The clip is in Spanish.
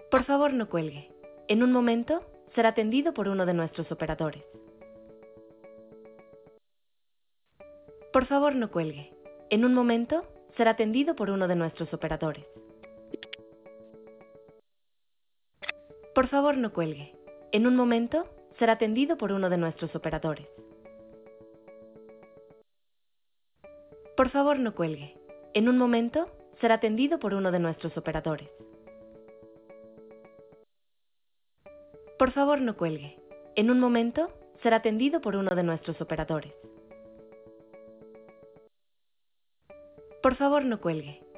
Por favor, no cuelgue. En un momento, será atendido por uno de nuestros operadores. Por favor, no cuelgue. En un momento, será atendido por uno de nuestros operadores. Por favor, no cuelgue. En un momento, será atendido por uno de nuestros operadores. Por favor, no cuelgue. En un momento, será atendido por uno de nuestros operadores. Por favor, no cuelgue. En un momento, será atendido por uno de nuestros operadores. Por favor, no cuelgue.